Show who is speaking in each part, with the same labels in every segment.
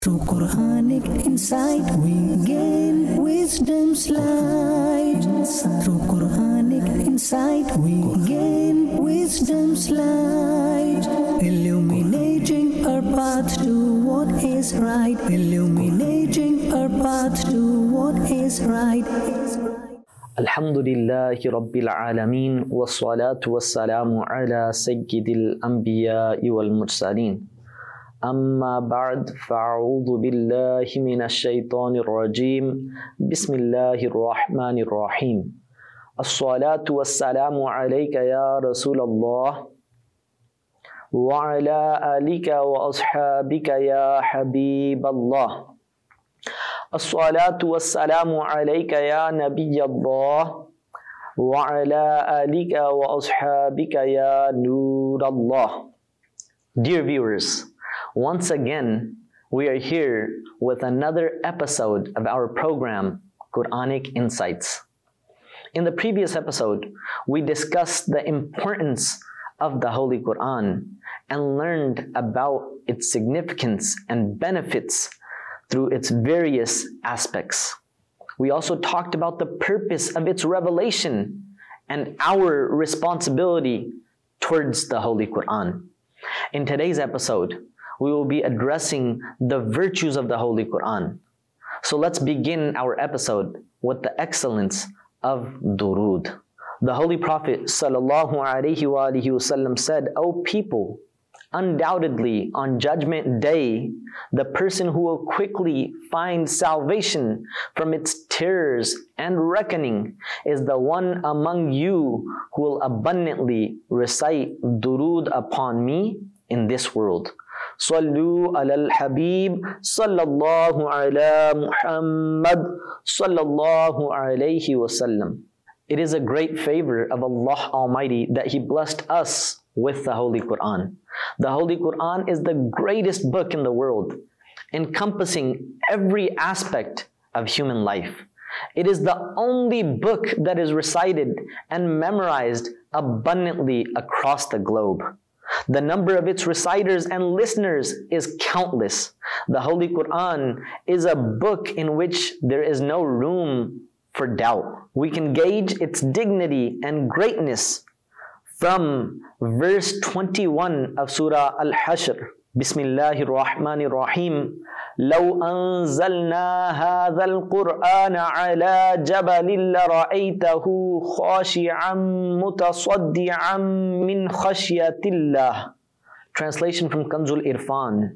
Speaker 1: Through Quranic insight we gain wisdom's light. Through Quranic insight we gain wisdom's light. Illuminating our path to what is right. Illuminating our path to what is right.
Speaker 2: Alhamdulillahi Rabbil Alameen wassalatu wassalamu ala sayyidil anbiya'i wal mursaleen. أما بعد فأعوذ بالله من الشيطان الرجيم بسم الله الرحمن الرحيم الصلاة والسلام عليك يا رسول الله وعلى آلك وأصحابك يا حبيب الله الصلاة والسلام عليك يا نبي الله وعلى آلك وأصحابك يا نور الله. Dear viewers, once again, we are here with another episode of our program, Quranic Insights. In the previous episode, we discussed the importance of the Holy Quran and learned about its significance and benefits through its various aspects. We also talked about the purpose of its revelation and our responsibility towards the Holy Quran. In today's episode, we will be addressing the virtues of the Holy Quran. So let's begin our episode with the excellence of durood. The Holy Prophet ﷺ said, "O people, undoubtedly on Judgment Day, the person who will quickly find salvation from its terrors and reckoning is the one among you who will abundantly recite durood upon me in this world. Sallu ala al-Habib sallallahu ala Muhammad sallallahu alayhi wasallam." It is a great favor of Allah Almighty that He blessed us with the Holy Quran. The Holy Quran is the greatest book in the world, encompassing every aspect of human life. It is the only book that is recited and memorized abundantly across the globe. The number of its reciters and listeners is countless. The Holy Quran is a book in which there is no room for doubt. We can gauge its dignity and greatness from verse 21 of Surah Al-Hashr. Bismillahir Rahmanir Rahim. لو أنزلنا هذا القرآن على جبل لرأيته خاشعا متصدعا من خشية الله. Translation from Kanzul Irfan.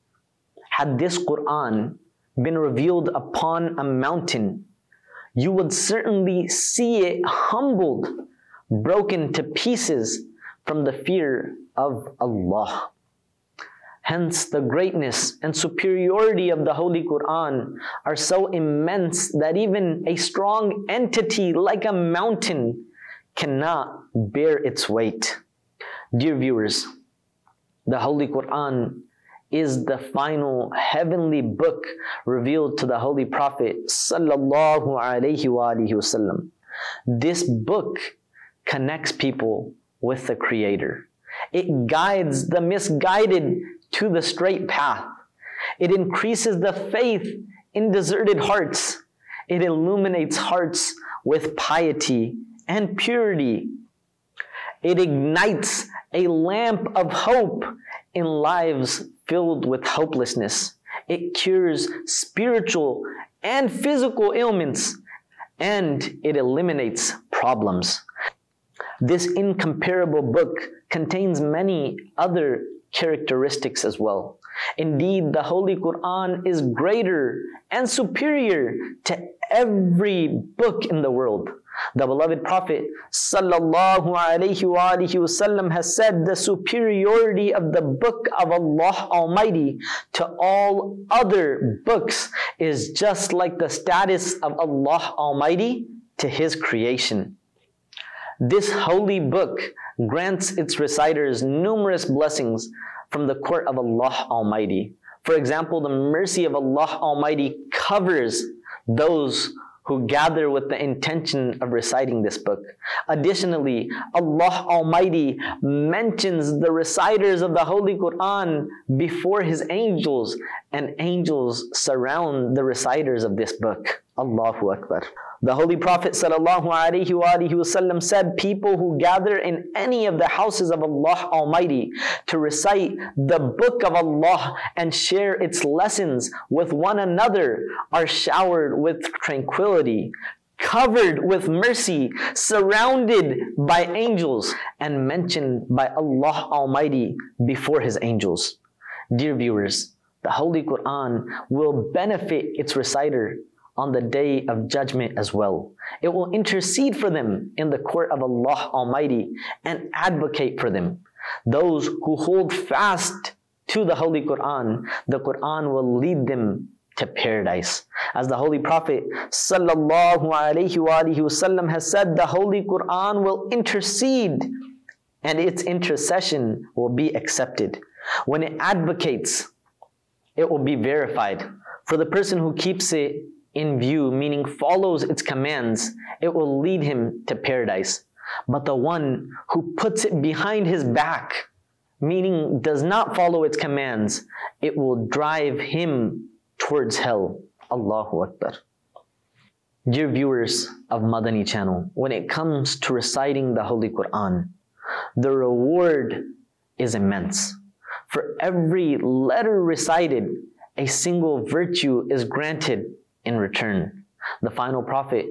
Speaker 2: Had this Quran been revealed upon a mountain, you would certainly see it humbled, broken to pieces from the fear of Allah. Hence, the greatness and superiority of the Holy Quran are so immense that even a strong entity like a mountain cannot bear its weight. Dear viewers, the Holy Quran is the final heavenly book revealed to the Holy Prophet sallallahu alaihi wasallam. This book connects people with the Creator. It guides the misguided to the straight path. It increases the faith in deserted hearts. It illuminates hearts with piety and purity. It ignites a lamp of hope in lives filled with hopelessness. It cures spiritual and physical ailments, and it eliminates problems. This incomparable book contains many other characteristics as well. Indeed, the Holy Quran is greater and superior to every book in the world. The beloved Prophet sallallahu alaihi wasallam has said the superiority of the book of Allah Almighty to all other books is just like the status of Allah Almighty to His creation. This holy book grants its reciters numerous blessings from the court of Allah Almighty. For example, the mercy of Allah Almighty covers those who gather with the intention of reciting this book. Additionally, Allah Almighty mentions the reciters of the Holy Quran before His angels, and angels surround the reciters of this book. Allahu Akbar. The Holy Prophet ﷺ said, people who gather in any of the houses of Allah Almighty to recite the book of Allah and share its lessons with one another are showered with tranquility, covered with mercy, surrounded by angels, and mentioned by Allah Almighty before His angels. Dear viewers, the Holy Quran will benefit its reciter on the day of judgment as well. It will intercede for them in the court of Allah Almighty and advocate for them. Those who hold fast to the Holy Quran, the Quran will lead them to paradise. As the Holy Prophet ﷺ has said, the Holy Quran will intercede and its intercession will be accepted. When it advocates, it will be verified. For the person who keeps it in view, meaning follows its commands, it will lead him to paradise. But the one who puts it behind his back, meaning does not follow its commands, it will drive him towards hell. Allahu Akbar. Dear viewers of Madani channel, when it comes to reciting the Holy Quran, the reward is immense. For every letter recited, a single virtue is granted in return. The final Prophet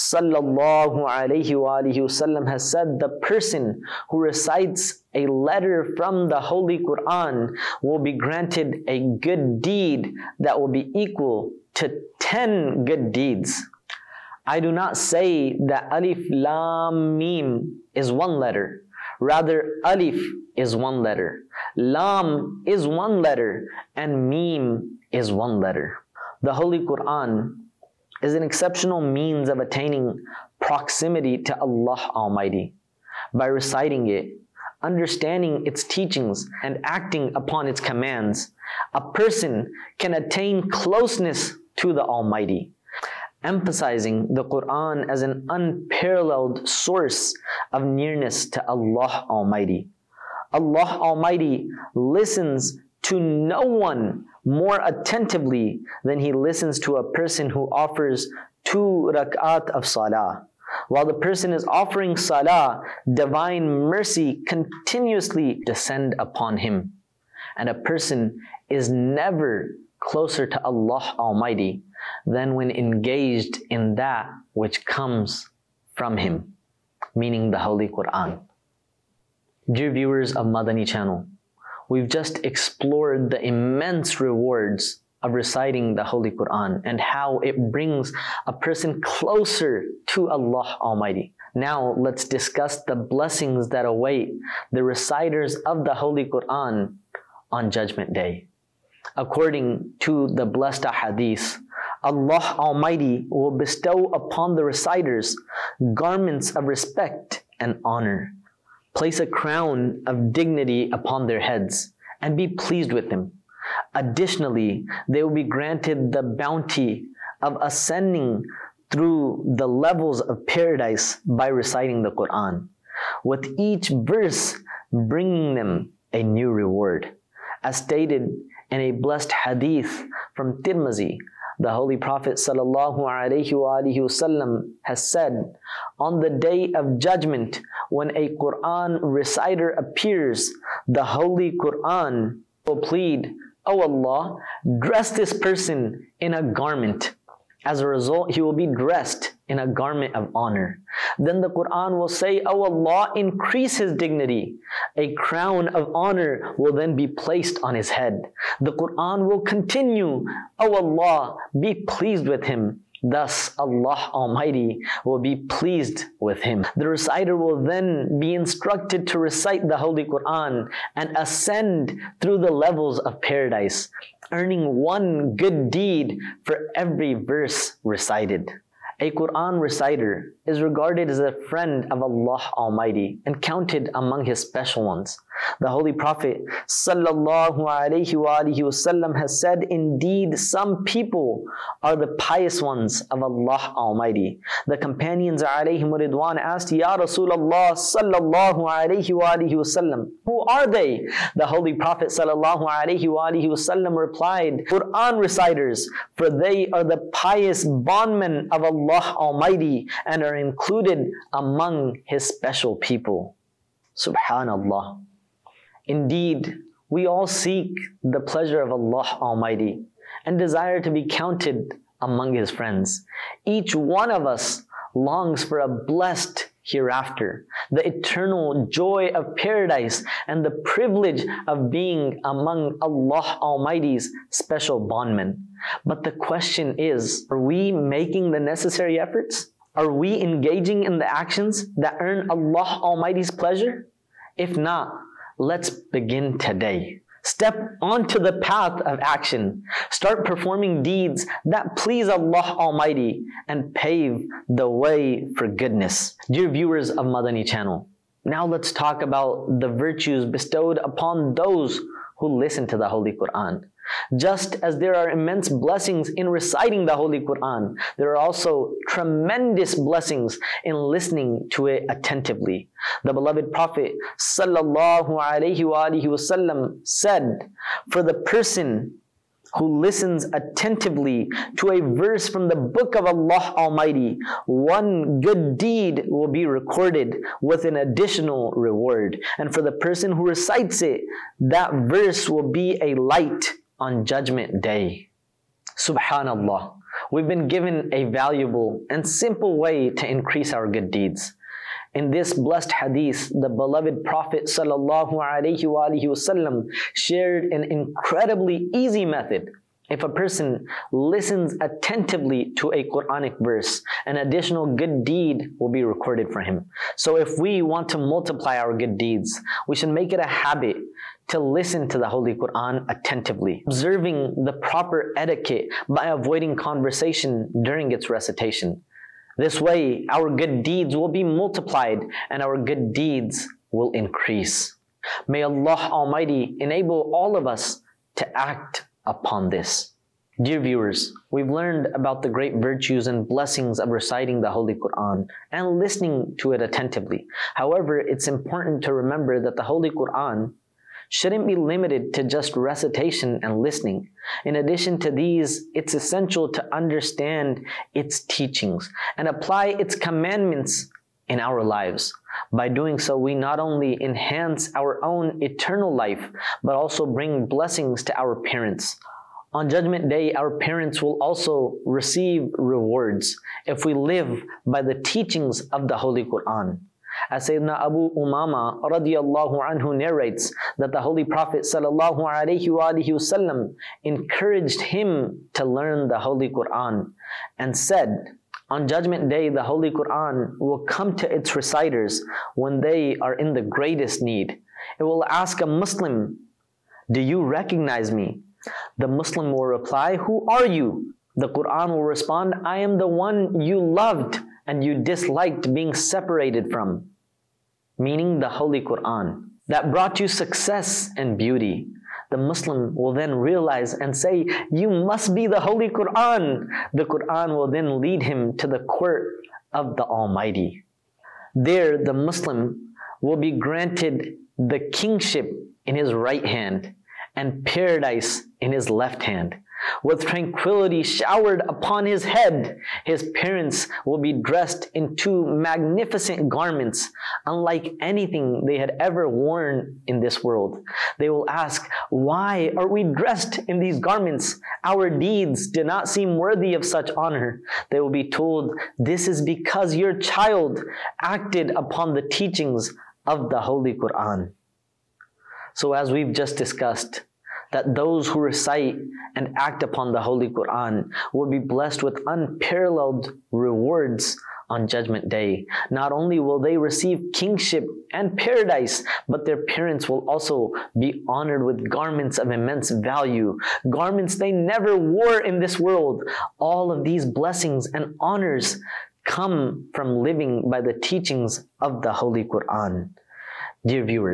Speaker 2: ﷺ has said, the person who recites a letter from the Holy Quran will be granted a good deed that will be equal to 10 good deeds. I do not say that Alif Lam Mim is one letter. Rather, Alif is one letter, Lam is one letter, and Mim is one letter. The Holy Quran is an exceptional means of attaining proximity to Allah Almighty. By reciting it, understanding its teachings, and acting upon its commands, a person can attain closeness to the Almighty, emphasizing the Quran as an unparalleled source of nearness to Allah Almighty. Allah Almighty listens to no one more attentively than He listens to a person who offers 2 rak'at of salah. While the person is offering salah, divine mercy continuously descend upon him. And a person is never closer to Allah Almighty than when engaged in that which comes from Him, meaning the Holy Quran. Dear viewers of Madani channel, we've just explored the immense rewards of reciting the Holy Quran and how it brings a person closer to Allah Almighty. Now let's discuss the blessings that await the reciters of the Holy Quran on Judgment Day. According to the blessed hadith, Allah Almighty will bestow upon the reciters garments of respect and honor, place a crown of dignity upon their heads, and be pleased with them. Additionally, they will be granted the bounty of ascending through the levels of paradise by reciting the Quran, with each verse bringing them a new reward. As stated in a blessed hadith from Tirmizi, the Holy Prophet ﷺ has said, on the day of judgment, when a Quran reciter appears, the Holy Quran will plead, "O Allah, dress this person in a garment." As a result, he will be dressed in a garment of honor. Then the Quran will say, "O Allah, increase his dignity." A crown of honor will then be placed on his head. The Quran will continue, "O Allah, be pleased with him." Thus, Allah Almighty will be pleased with him. The reciter will then be instructed to recite the Holy Quran and ascend through the levels of paradise, earning 1 good deed for every verse recited. A Quran reciter is regarded as a friend of Allah Almighty and counted among His special ones. The Holy Prophet sallallahu alaihi wasallam has said, indeed, some people are the pious ones of Allah Almighty. The companions alayhim ridwan asked, Ya Rasulullah sallallahu alaihi wasallam, who are they? The Holy Prophet sallallahu alaihi wasallam replied, Quran reciters, for they are the pious bondmen of Allah Almighty and are included among His special people. Subhanallah. Indeed, we all seek the pleasure of Allah Almighty and desire to be counted among His friends. Each one of us longs for a blessed hereafter, the eternal joy of paradise, and the privilege of being among Allah Almighty's special bondmen. But the question is, are we making the necessary efforts? Are we engaging in the actions that earn Allah Almighty's pleasure? If not, let's begin today. Step onto the path of action. Start performing deeds that please Allah Almighty and pave the way for goodness. Dear viewers of Madani Channel, now let's talk about the virtues bestowed upon those who listen to the Holy Quran. Just as there are immense blessings in reciting the Holy Quran, there are also tremendous blessings in listening to it attentively. The beloved Prophet sallallahu alaihi wasallam said, for the person who listens attentively to a verse from the book of Allah Almighty, one good deed will be recorded with an additional reward. And for the person who recites it, that verse will be a light on Judgment Day. Subhanallah. We've been given a valuable and simple way to increase our good deeds. In this blessed hadith, the beloved Prophet sallallahu alaihi wasallam shared an incredibly easy method. If a person listens attentively to a Quranic verse, an additional good deed will be recorded for him. So if we want to multiply our good deeds, we should make it a habit to listen to the Holy Quran attentively, observing the proper etiquette by avoiding conversation during its recitation. This way, our good deeds will be multiplied and our good deeds will increase. May Allah Almighty enable all of us to act upon this. Dear viewers, we've learned about the great virtues and blessings of reciting the Holy Quran and listening to it attentively. However, it's important to remember that the Holy Quran shouldn't be limited to just recitation and listening. In addition to these, it's essential to understand its teachings and apply its commandments in our lives. By doing so, we not only enhance our own eternal life, but also bring blessings to our parents. On Judgment Day, our parents will also receive rewards if we live by the teachings of the Holy Quran. As Sayyidina Abu Umama radiyallahu anhu narrates that the Holy Prophet sallallahu alaihi wasallam encouraged him to learn the Holy Quran and said, on Judgment Day, the Holy Quran will come to its reciters when they are in the greatest need. It will ask a Muslim, do you recognize me? The Muslim will reply, who are you? The Quran will respond, I am the one you loved and you disliked being separated from, meaning the Holy Quran, that brought you success and beauty. The Muslim will then realize and say, you must be the Holy Quran. The Quran will then lead him to the court of the Almighty. There, the Muslim will be granted the kingship in his right hand and paradise in his left hand. With tranquility showered upon his head, his parents will be dressed in two magnificent garments, unlike anything they had ever worn in this world. They will ask, why are we dressed in these garments? Our deeds do not seem worthy of such honor. They will be told, this is because your child acted upon the teachings of the Holy Quran. So as we've just discussed, that those who recite and act upon the Holy Quran will be blessed with unparalleled rewards on Judgment Day. Not only will they receive kingship and paradise, but their parents will also be honored with garments of immense value, garments they never wore in this world. All of these blessings and honors come from living by the teachings of the Holy Quran. Dear viewers,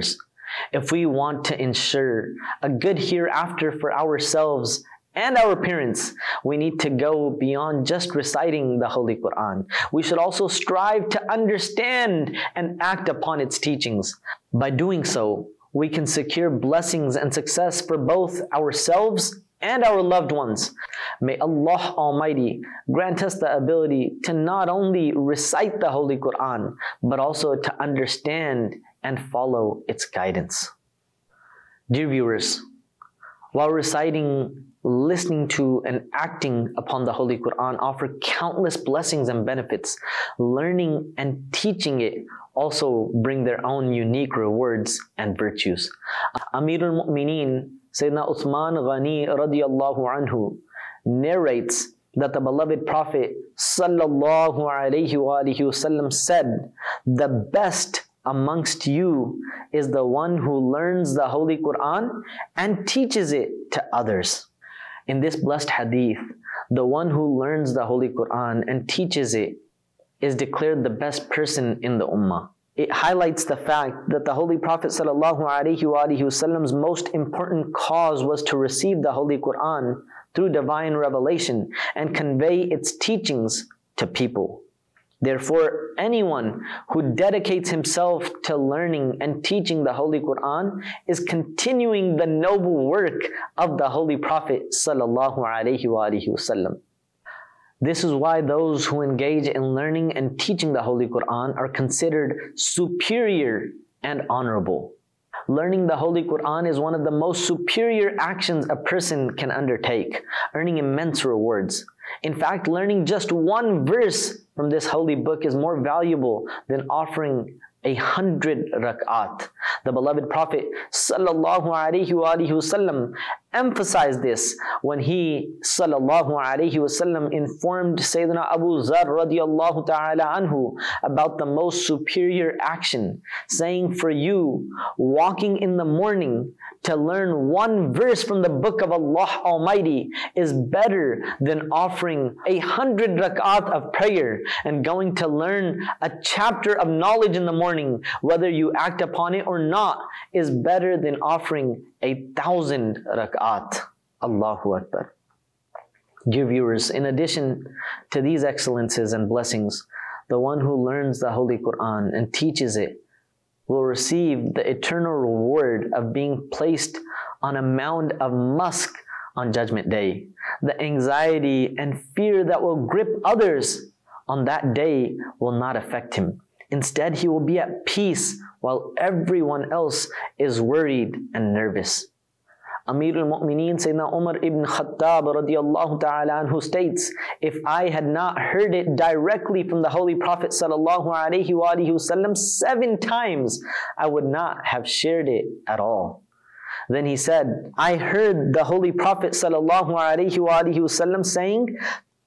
Speaker 2: If we want to ensure a good hereafter for ourselves and our parents, we need to go beyond just reciting the Holy Quran. We should also strive to understand and act upon its teachings. By doing so, we can secure blessings and success for both ourselves and our loved ones. May Allah Almighty grant us the ability to not only recite the Holy Quran, but also to understand and follow its guidance. Dear viewers, while reciting, listening to, and acting upon the Holy Quran offer countless blessings and benefits, learning and teaching it also bring their own unique rewards and virtues. Amirul Mu'mineen Sayyidina Uthman Ghani radiyallahu anhu narrates that the beloved Prophet sallallahu alayhi wa alihi wasallam said, "The best amongst you is the one who learns the Holy Quran and teaches it to others." In this blessed hadith, the one who learns the Holy Quran and teaches it is declared the best person in the ummah. It highlights the fact that the Holy Prophet ﷺ's most important cause was to receive the Holy Quran through divine revelation and convey its teachings to people. Therefore, anyone who dedicates himself to learning and teaching the Holy Quran is continuing the noble work of the Holy Prophet ﷺ. This is why those who engage in learning and teaching the Holy Quran are considered superior and honorable. Learning the Holy Quran is one of the most superior actions a person can undertake, earning immense rewards. In fact, learning just one verse from this holy book is more valuable than offering 100 rak'at. The beloved Prophet sallallahu alaihi wasallam emphasized this when he sallallahu alaihi wasallam informed Sayyidina Abu Zar radiyallahu ta'ala anhu about the most superior action, saying, "For you, walking in the morning to learn one verse from the book of Allah Almighty is better than offering 100 rak'at of prayer, and going to learn a chapter of knowledge in the morning, whether you act upon it or not, is better than offering 1,000 rak'at. Allahu Akbar. Dear viewers, in addition to these excellences and blessings, the one who learns the Holy Quran and teaches it will receive the eternal reward of being placed on a mound of musk on Judgment Day. The anxiety and fear that will grip others on that day will not affect him. Instead, he will be at peace while everyone else is worried and nervous. Amirul Mu'mineen Sayyidina Umar ibn Khattab radiyallahu ta'ala anhu states, "If I had not heard it directly from the Holy Prophet sallallahu alaihi wasallam 7 times, I would not have shared it at all." Then he said, "I heard the Holy Prophet sallallahu alaihi wasallam saying,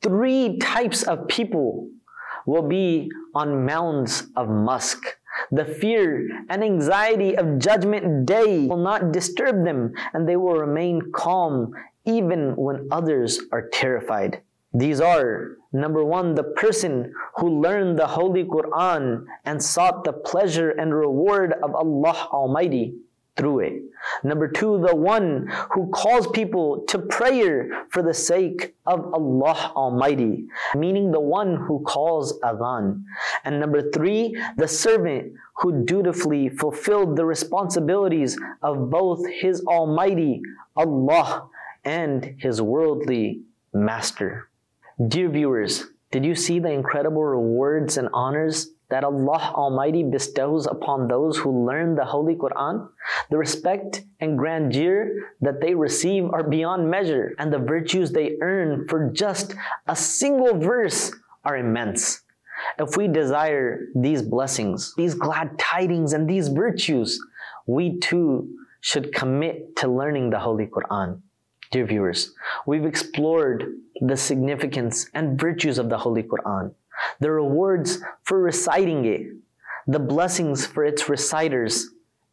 Speaker 2: 3 types of people will be on mounds of musk. The fear and anxiety of Judgment Day will not disturb them, and they will remain calm even when others are terrified. These are, number 1, the person who learned the Holy Quran and sought the pleasure and reward of Allah Almighty through it. Number 2, the one who calls people to prayer for the sake of Allah Almighty, meaning the one who calls adhan. And number 3, the servant who dutifully fulfilled the responsibilities of both His Almighty Allah and His worldly master." Dear viewers, did you see the incredible rewards and honors that Allah Almighty bestows upon those who learn the Holy Quran? The respect and grandeur that they receive are beyond measure, and the virtues they earn for just a single verse are immense. If we desire these blessings, these glad tidings, and these virtues, we too should commit to learning the Holy Quran. Dear viewers, we've explored the significance and virtues of the Holy Quran, the rewards for reciting it, the blessings for its reciters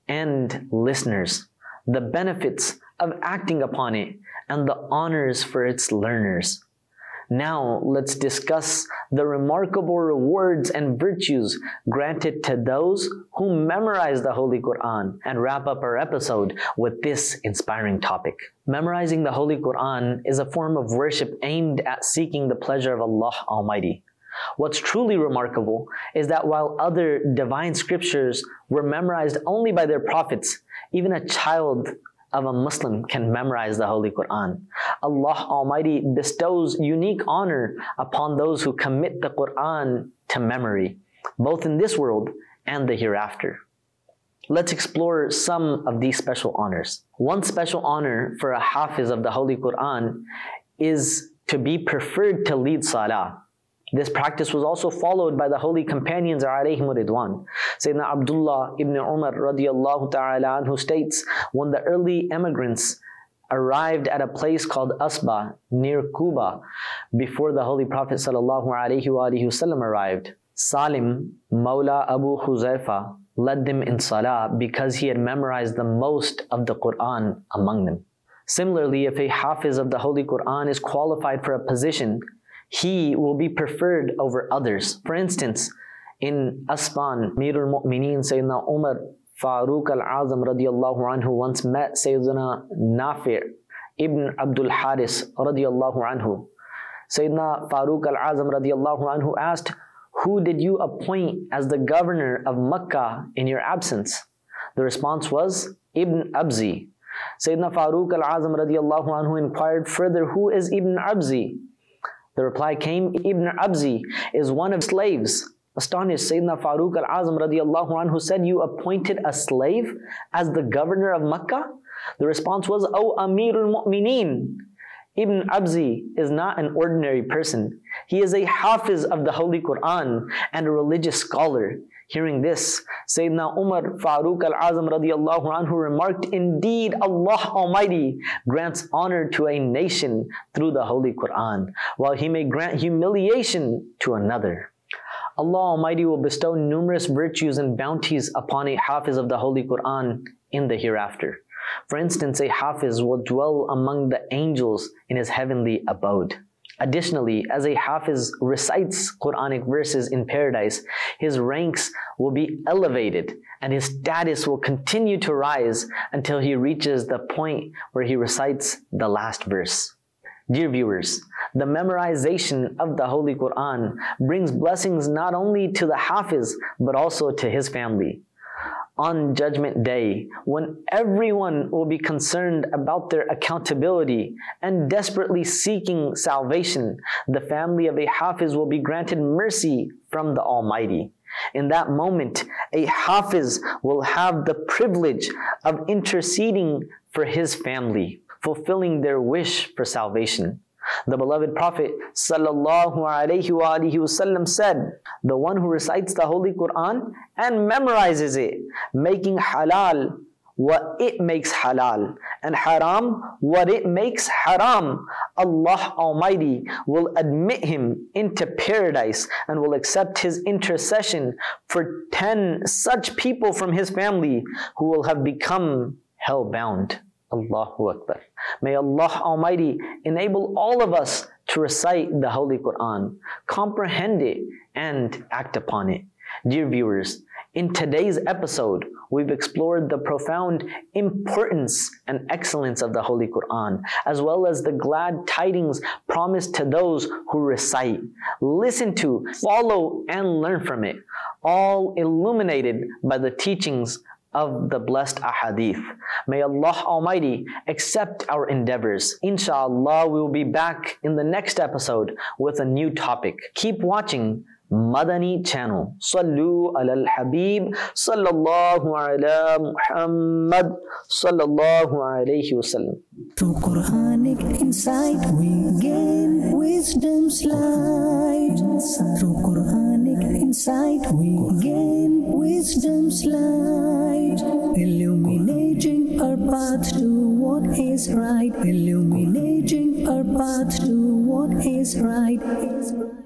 Speaker 2: and listeners, the benefits of acting upon it, and the honors for its learners. Now let's discuss the remarkable rewards and virtues granted to those who memorize the Holy Quran and wrap up our episode with this inspiring topic. Memorizing the Holy Quran is a form of worship aimed at seeking the pleasure of Allah Almighty. What's truly remarkable is that while other divine scriptures were memorized only by their prophets, even a child of a Muslim can memorize the Holy Quran. Allah Almighty bestows unique honor upon those who commit the Quran to memory, both in this world and the hereafter. Let's explore some of these special honors. One special honor for a Hafiz of the Holy Quran is to be preferred to lead Salah. This practice was also followed by the holy companions alayhim ridwan. Sayyidina Abdullah ibn Umar radiyallahu ta'ala anhu states, when the early immigrants arrived at a place called Asba near Kuba before the Holy Prophet sallallahu alayhi wa sallam arrived, Salim, Mawla Abu Huzaifa, led them in Salah because he had memorized the most of the Quran among them. Similarly, if a Hafiz of the Holy Quran is qualified for a position, he will be preferred over others. For instance, in Asban, Amirul Mu'mineen Sayyidina Umar Farooq al-Azam radiyallahu anhu once met Sayyidina Nafi' ibn Abdul Haris radiyallahu anhu. Sayyidina Farooq al-Azam radiyallahu anhu asked, "Who did you appoint as the governor of Makkah in your absence?" The response was, Ibn Abzi. Sayyidina Farooq al-Azam radiyallahu anhu inquired further, "Who is Ibn Abzi?" The reply came, "Ibn Abzi is one of slaves." Astonished, Sayyidina Farooq al-Azam radiyallahu anhu said, "You appointed a slave as the governor of Makkah?" The response was, "O Amirul Mu'mineen, Ibn Abzi is not an ordinary person. He is a Hafiz of the Holy Quran and a religious scholar." Hearing this, Sayyidina Umar Farooq al-Azam radiyallahu anhu remarked, "Indeed, Allah Almighty grants honor to a nation through the Holy Quran, while He may grant humiliation to another." Allah Almighty will bestow numerous virtues and bounties upon a Hafiz of the Holy Quran in the hereafter. For instance, a Hafiz will dwell among the angels in his heavenly abode. Additionally, as a Hafiz recites Quranic verses in paradise, his ranks will be elevated and his status will continue to rise until he reaches the point where he recites the last verse. Dear viewers, the memorization of the Holy Quran brings blessings not only to the Hafiz but also to his family. On Judgment Day, when everyone will be concerned about their accountability and desperately seeking salvation, the family of a Hafiz will be granted mercy from the Almighty. In that moment, a Hafiz will have the privilege of interceding for his family, fulfilling their wish for salvation. The beloved Prophet sallallahu alaihi wasallam said, "The one who recites the Holy Quran and memorizes it, making halal what it makes halal, and haram what it makes haram, Allah Almighty will admit him into paradise and will accept his intercession for 10 such people from his family who will have become hell-bound." Allahu Akbar. May Allah Almighty enable all of us to recite the Holy Quran, comprehend it, and act upon it. Dear viewers, in today's episode, we've explored the profound importance and excellence of the Holy Quran, as well as the glad tidings promised to those who recite, listen to, follow, and learn from it, all illuminated by the teachings of the blessed ahadith. May Allah Almighty accept our endeavors. Inshallah, we will be back in the next episode with a new topic. Keep watching Madani channel. Sallu ala al-Habib sallallahu ala Muhammad sallallahu alayhi wasallam.
Speaker 1: Through Quranic insight we gain wisdom's light. Through Quranic insight we gain wisdom's light. Illuminating our path to what is right. Illuminating our path to what is right.